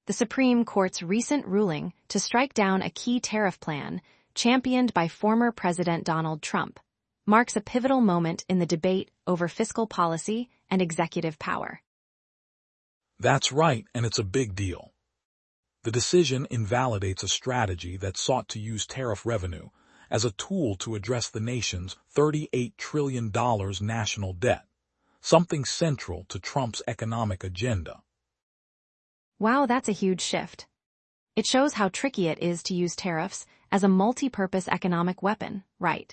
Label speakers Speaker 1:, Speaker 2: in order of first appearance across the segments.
Speaker 1: the Supreme Court's recent ruling to strike down a key tariff plan championed by former President Donald Trump marks a pivotal moment in the debate over fiscal policy and executive power.
Speaker 2: That's right, and it's a big deal. The decision invalidates a strategy that sought to use tariff revenue as a tool to address the nation's $38 trillion national debt, something central to Trump's economic agenda.
Speaker 1: Wow, that's a huge shift. It shows how tricky it is to use tariffs as a multi-purpose economic weapon, right?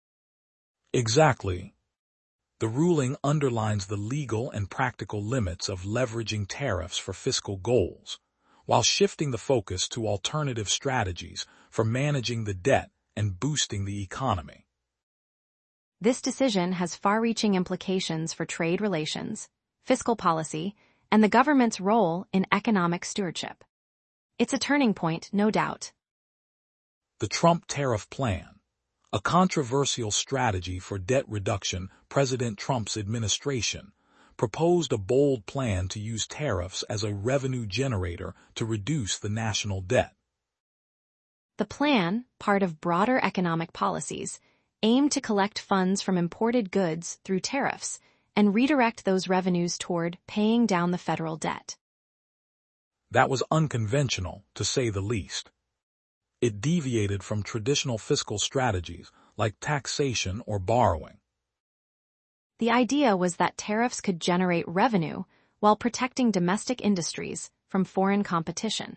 Speaker 2: Exactly. The ruling underlines the legal and practical limits of leveraging tariffs for fiscal goals, while shifting the focus to alternative strategies for managing the debt and boosting the economy.
Speaker 1: This decision has far-reaching implications for trade relations, fiscal policy, and the government's role in economic stewardship. It's a turning point, no doubt.
Speaker 2: The Trump tariff plan, a controversial strategy for debt reduction. President Trump's administration proposed a bold plan to use tariffs as a revenue generator to reduce the national debt.
Speaker 1: The plan, part of broader economic policies, aimed to collect funds from imported goods through tariffs and redirect those revenues toward paying down the federal debt.
Speaker 2: That was unconventional, to say the least. It deviated from traditional fiscal strategies like taxation or borrowing.
Speaker 1: The idea was that tariffs could generate revenue while protecting domestic industries from foreign competition.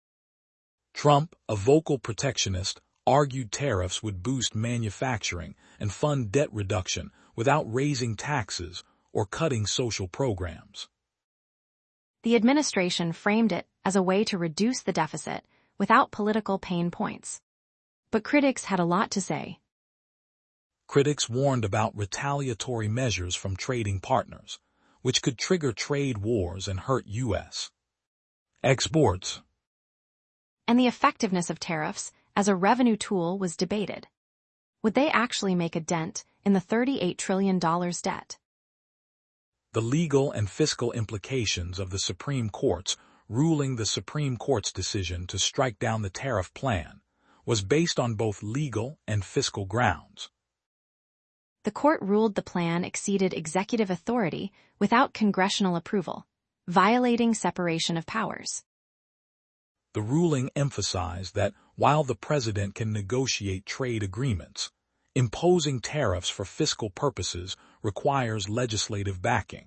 Speaker 2: Trump, a vocal protectionist, argued tariffs would boost manufacturing and fund debt reduction without raising taxes or cutting social programs.
Speaker 1: The administration framed it as a way to reduce the deficit without political pain points. But critics had a lot to say.
Speaker 2: Critics warned about retaliatory measures from trading partners, which could trigger trade wars and hurt U.S. exports.
Speaker 1: And the effectiveness of tariffs as a revenue tool was debated. Would they actually make a dent in the $38 trillion debt?
Speaker 2: The legal and fiscal implications of the Supreme Court's ruling. The Supreme Court's decision to strike down the tariff plan was based on both legal and fiscal grounds.
Speaker 1: The court ruled the plan exceeded executive authority without congressional approval, violating separation of powers.
Speaker 2: The ruling emphasized that while the president can negotiate trade agreements, imposing tariffs for fiscal purposes requires legislative backing.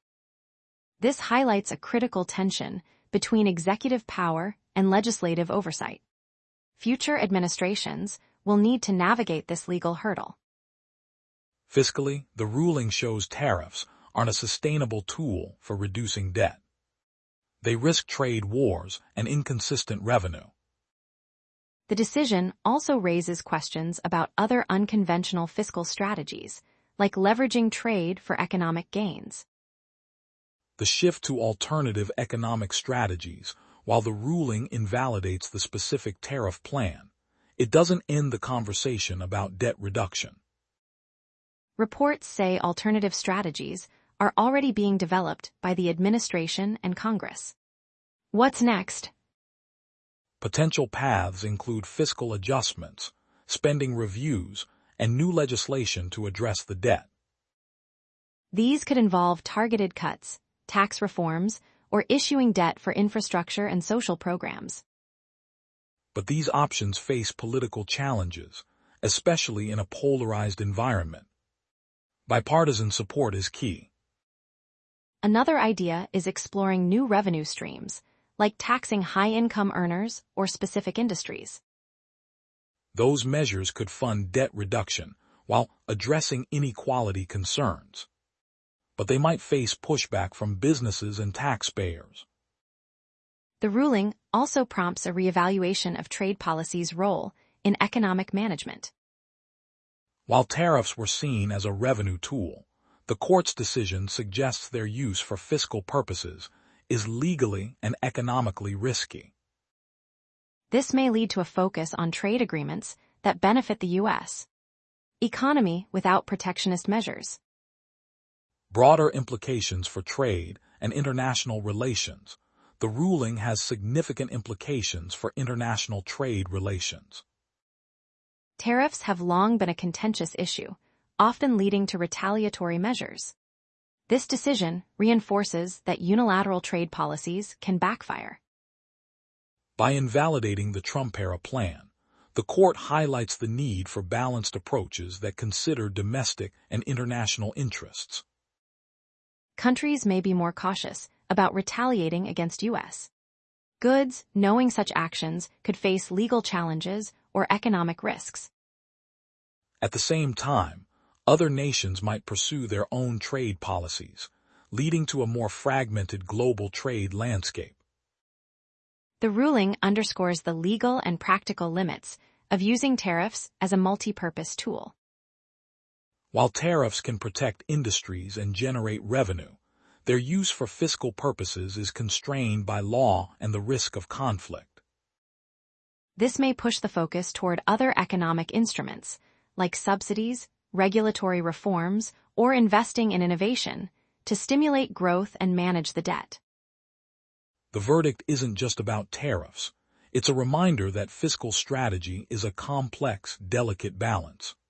Speaker 1: This highlights a critical tension between executive power and legislative oversight. Future administrations will need to navigate this legal hurdle.
Speaker 2: Fiscally, the ruling shows tariffs aren't a sustainable tool for reducing debt. They risk trade wars and inconsistent revenue.
Speaker 1: The decision also raises questions about other unconventional fiscal strategies, like leveraging trade for economic gains.
Speaker 2: The shift to alternative economic strategies, while the ruling invalidates the specific tariff plan, it doesn't end the conversation about debt reduction.
Speaker 1: Reports say alternative strategies are already being developed by the administration and Congress. What's next?
Speaker 2: Potential paths include fiscal adjustments, spending reviews, and new legislation to address the debt.
Speaker 1: These could involve targeted cuts, tax reforms, or issuing debt for infrastructure and social programs.
Speaker 2: But these options face political challenges, especially in a polarized environment. Bipartisan support is key.
Speaker 1: Another idea is exploring new revenue streams, like taxing high-income earners or specific industries.
Speaker 2: Those measures could fund debt reduction while addressing inequality concerns. But they might face pushback from businesses and taxpayers.
Speaker 1: The ruling also prompts a reevaluation of trade policy's role in economic management.
Speaker 2: While tariffs were seen as a revenue tool, the court's decision suggests their use for fiscal purposes is legally and economically risky.
Speaker 1: This may lead to a focus on trade agreements that benefit the U.S. economy without protectionist measures.
Speaker 2: Broader implications for trade and international relations. The ruling has significant implications for international trade relations.
Speaker 1: Tariffs have long been a contentious issue, often leading to retaliatory measures. This decision reinforces that unilateral trade policies can backfire.
Speaker 2: By invalidating the Trump-era plan, the court highlights the need for balanced approaches that consider domestic and international interests.
Speaker 1: Countries may be more cautious about retaliating against U.S. goods, knowing such actions could face legal challenges or economic risks.
Speaker 2: At the same time, other nations might pursue their own trade policies, leading to a more fragmented global trade landscape.
Speaker 1: The ruling underscores the legal and practical limits of using tariffs as a multi-purpose tool.
Speaker 2: While tariffs can protect industries and generate revenue, their use for fiscal purposes is constrained by law and the risk of conflict.
Speaker 1: This may push the focus toward other economic instruments, like subsidies, regulatory reforms, or investing in innovation, to stimulate growth and manage the debt.
Speaker 2: The verdict isn't just about tariffs. It's a reminder that fiscal strategy is a complex, delicate balance.